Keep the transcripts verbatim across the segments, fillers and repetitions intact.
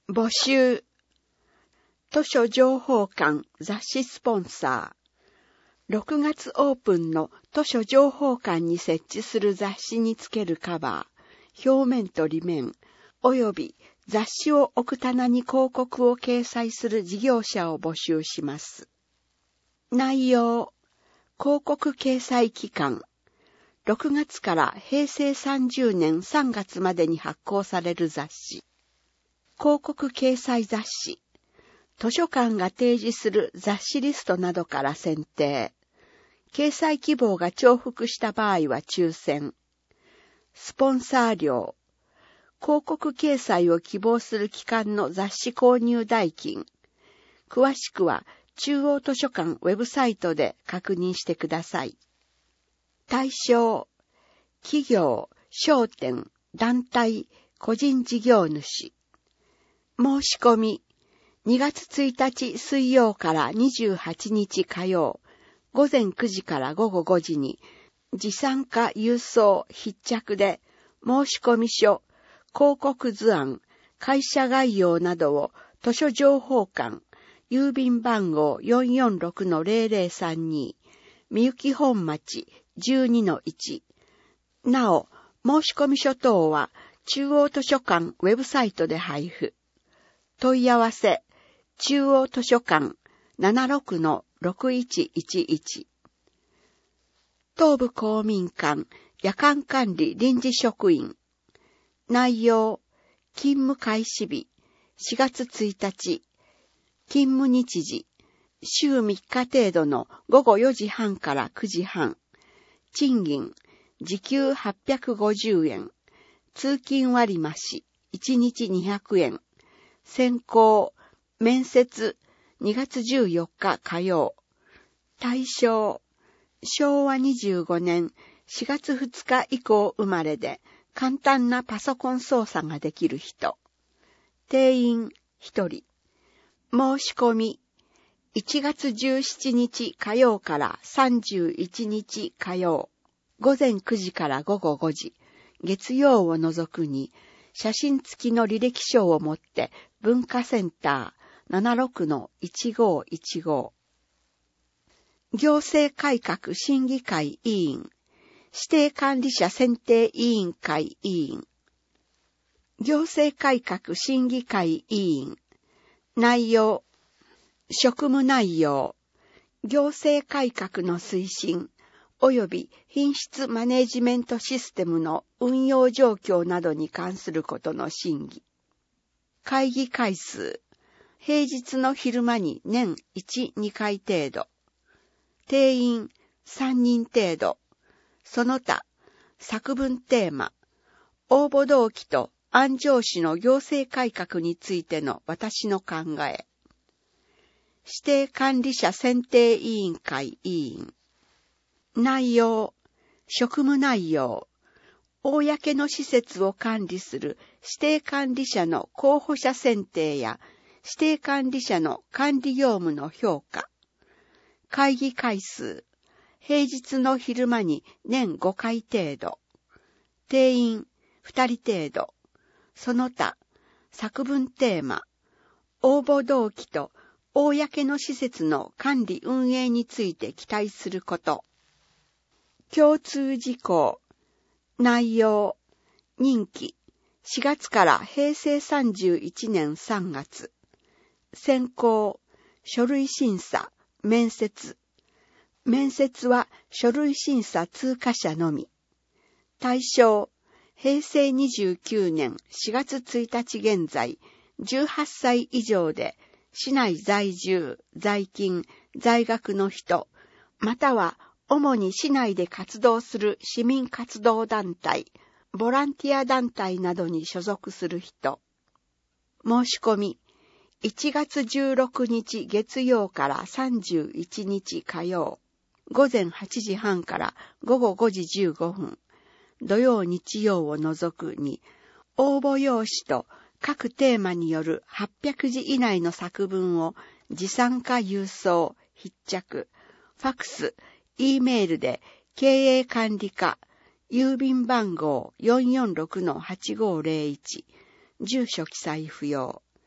募集。図書情報館雑誌スポンサー。ろくがつオープンの図書情報館に設置する雑誌につけるカバー、表面と裏面、および雑誌を置く棚に広告を掲載する事業者を募集します。内容。広告掲載期間。ろくがつからへいせいさんじゅうねんさんがつまでに発行される雑誌。広告掲載雑誌。図書館が提示する雑誌リストなどから選定。掲載希望が重複した場合は抽選。スポンサー料。広告掲載を希望する期間の雑誌購入代金。詳しくは中央図書館ウェブサイトで確認してください。対象。企業、商店、団体、個人事業主。申し込み。にがつついたち水曜からにじゅうはちにち火曜、ごぜんくじからごごごじに、持参加郵送必着で、申込書、広告図案、会社概要などを図書情報館、郵便番号 よんよんろくのぜろぜろさんに、みゆき本町 じゅうにのいち。なお、申込書等は中央図書館ウェブサイトで配布。問い合わせ、中央図書館 ななろくのろくいちいちいち。東部公民館夜間管理臨時職員。内容、勤務開始日、しがつついたち。勤務日時、週みっか程度のごごよじはんからくじはん。賃金、時給はっぴゃくごじゅうえん。通勤割増、いちにちにひゃくえん。選考、面接、にがつじゅうよっか火曜。対象、しょうわにじゅうごねんしがつふつか以降生まれで、簡単なパソコン操作ができる人。定員ひとり。申し込み、いちがつじゅうしちにち火曜からさんじゅういちにち火曜。ごぜんくじからごごごじ。月曜を除くに、写真付きの履歴書を持って文化センター ななろくのいちごいちご。行政改革審議会委員、指定管理者選定委員会委員。行政改革審議会委員。内容、職務内容、行政改革の推進、及び品質マネジメントシステムの運用状況などに関することの審議。会議回数、平日の昼間に年いち、にかい程度。定員さんにん程度。その他、作文テーマ、応募動機と安城市の行政改革についての私の考え。指定管理者選定委員会委員。内容、職務内容、公の施設を管理する指定管理者の候補者選定や指定管理者の管理業務の評価。会議回数、平日の昼間に年ごかい程度。定員ふたり程度。その他、作文テーマ、応募動機と公の施設の管理運営について期待すること。共通事項。内容。任期。しがつからへいせいさんじゅういちねんさんがつ。選考。書類審査。面接。面接は書類審査通過者のみ。対象。へいせいにじゅうきゅうねんしがつついたち現在、じゅうはっさい以上で、市内在住、在勤、在学の人、または主に市内で活動する市民活動団体、ボランティア団体などに所属する人。申し込み、いちがつじゅうろくにち月曜からさんじゅういちにち火曜、ごぜんはちじはんからごごごじじゅうごふん、土曜日曜を除くに、応募用紙と各テーマによるはっぴゃくじ以内の作文を持参加郵送、必着、ファクス、E メールで経営管理課、郵便番号 よんよんろくのはちごぜろいち、住所記載不要。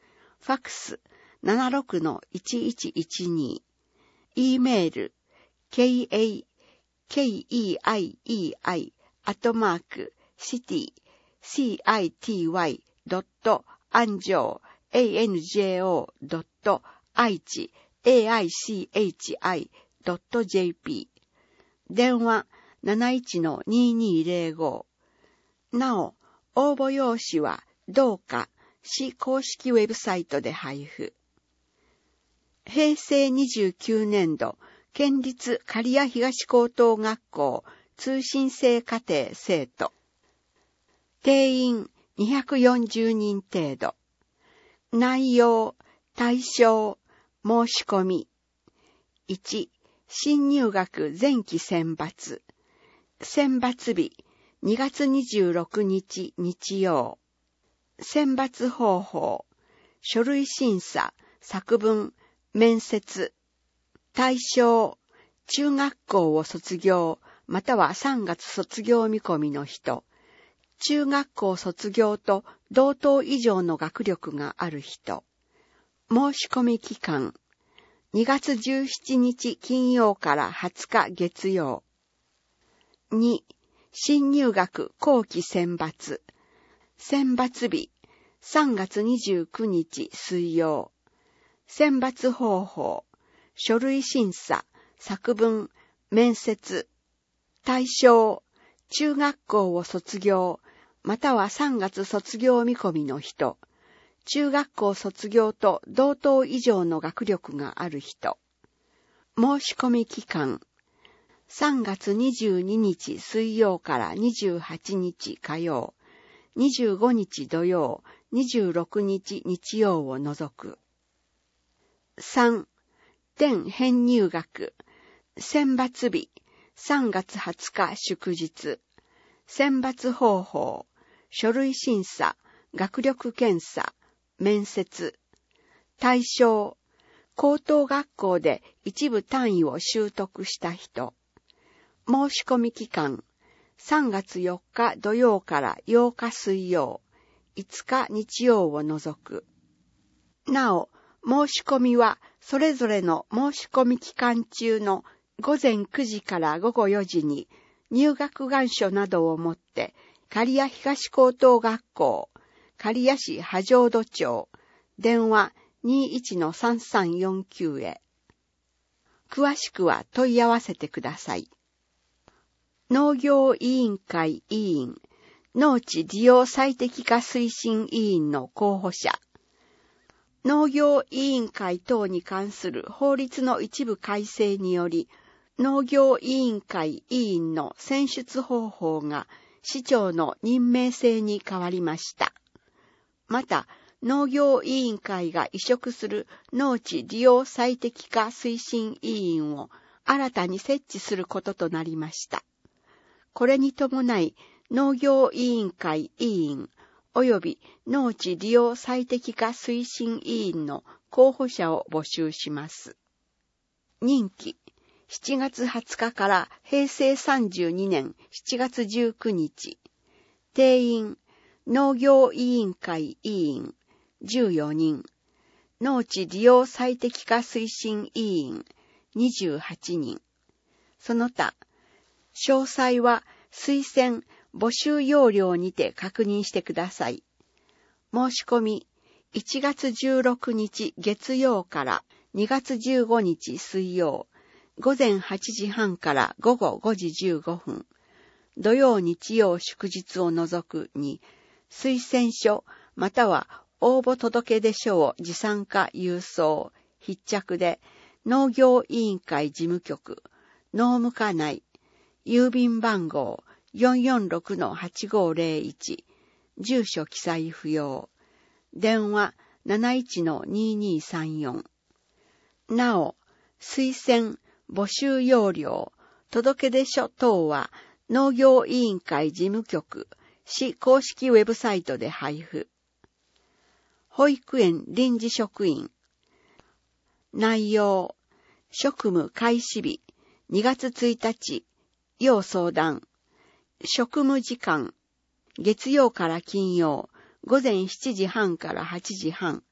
ファックス ななろくのいちいちいちに、E メール ケーエーケーイーアイイーアイ アットマーク シティ シーアイティーワイ ドット アンジョー エーエヌジェーオー ドット アイチ エーアイシーエイチアイ ドット ジェーピー。電話 なないちのにーにーぜろご。なお、応募用紙はどうか市公式ウェブサイトで配布。へいせいにじゅうきゅうねんど、県立刈谷東高等学校通信制課程生徒。定員にひゃくよんじゅうにん程度。内容、対象、申し込み。いち、新入学前期選抜。選抜日、にがつにじゅうろくにち日曜。選抜方法、書類審査、作文、面接。対象、中学校を卒業、またはさんがつ卒業見込みの人。中学校卒業と同等以上の学力がある人。申し込み期間、にがつじゅうしちにち金曜からはつか月曜。に、新入学後期選抜。選抜日、さんがつにじゅうくにち水曜。選抜方法、書類審査、作文、面接。対象、中学校を卒業、またはさんがつ卒業見込みの人。中学校卒業と同等以上の学力がある人。申し込み期間、さんがつにじゅうににち水曜からにじゅうはちにち火曜、にじゅうごにち土曜、にじゅうろくにち日曜を除く。さん、転編入学。選抜日、さんがつはつか祝日。選抜方法、書類審査、学力検査、面接。対象、高等学校で一部単位を習得した人。申し込み期間、さんがつよっか土曜からようか水曜、いつか日曜を除く。なお、申し込みはそれぞれの申し込み期間中のごぜんくじからごごよじに入学願書などを持って刈谷東高等学校、刈谷市波状土町、電話 にじゅういちのさんさんよんきゅう へ。詳しくは問い合わせてください。農業委員会委員、農地利用最適化推進委員の候補者。農業委員会等に関する法律の一部改正により、農業委員会委員の選出方法が市長の任命制に変わりました。また、農業委員会が委嘱する農地利用最適化推進委員を新たに設置することとなりました。これに伴い、農業委員会委員及び農地利用最適化推進委員の候補者を募集します。任期、しちがつはつかからへいせいさんじゅうにねんしちがつじゅうくにち。定員、農業委員会委員じゅうよにん。農地利用最適化推進委員にじゅうはちにん。その他、詳細は推薦募集要領にて確認してください。申し込み、いちがつじゅうろくにち月曜からにがつじゅうごにち水曜、ごぜんはちじはんからごごごじじゅうごふん、土曜日曜祝日を除くに、推薦書または応募届出書を持参か郵送、必着で、農業委員会事務局、農務課内、郵便番号 よんよんろくのはちごぜろいち、住所記載不要、電話 なないちのにーにーさんよん。なお、推薦、募集要領、届出書等は農業委員会事務局、市公式ウェブサイトで配布。保育園臨時職員。内容、職務開始日、にがつついたち、要相談。職務時間、月曜から金曜、ごぜんしちじはんからはちじはん、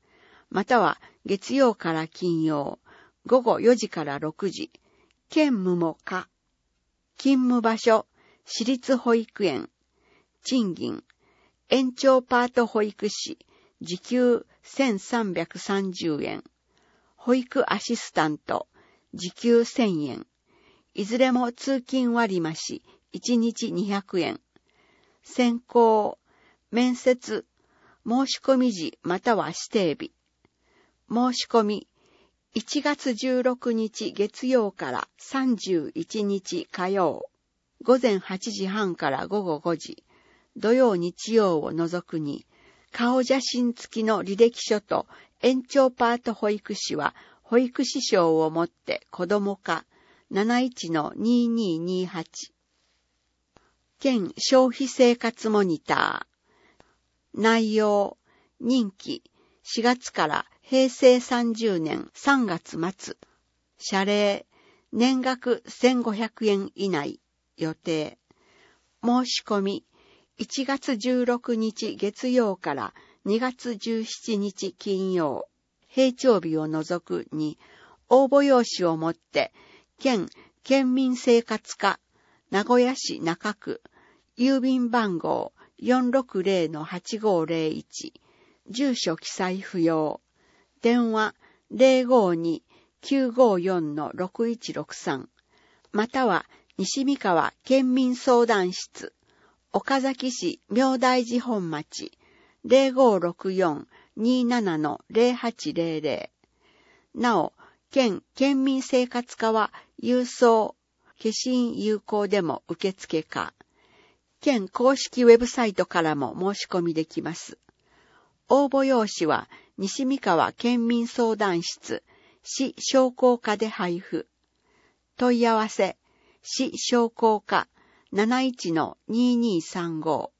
または月曜から金曜、午後よじからろくじ、兼務も可。勤務場所、私立保育園。賃金、延長パート保育士、時給せんさんびゃくさんじゅうえん。保育アシスタント、時給せんえん。いずれも通勤割増、いちにちにひゃくえん。選考、面接、申し込み時または指定日。申し込み、いちがつじゅうろくにち月曜からさんじゅういちにち火曜。午前はちじはんから午後ごじ。土曜日曜を除くに、顔写真付きの履歴書と延長パート保育士は保育士証を持って子供課 なないちのににーにーはち。県消費生活モニター。内容、任期、しがつからへいせいさんじゅうねんさんがつ末。謝礼、年額せんごひゃくえん以内。予定。申し込み、いちがつじゅうろくにち月曜からにがつじゅうしちにち金曜。平常日を除くに、応募用紙を持って、県県民生活課、名古屋市中区、郵便番号 よんろくぜろのはちごーぜろいち、住所記載不要、電話 ゼロごにーきゅうごよんのろくいちろくさん、または西三川県民相談室、岡崎市明大寺本町 ゼロごろくよんにーななのぜろはちぜろぜろ。なお、県県民生活課は郵送、消印有効でも受付か。県公式ウェブサイトからも申し込みできます。応募用紙は西三川県民相談室、市商工課で配布。問い合わせ、市商工課 なないちのにーにーさんご。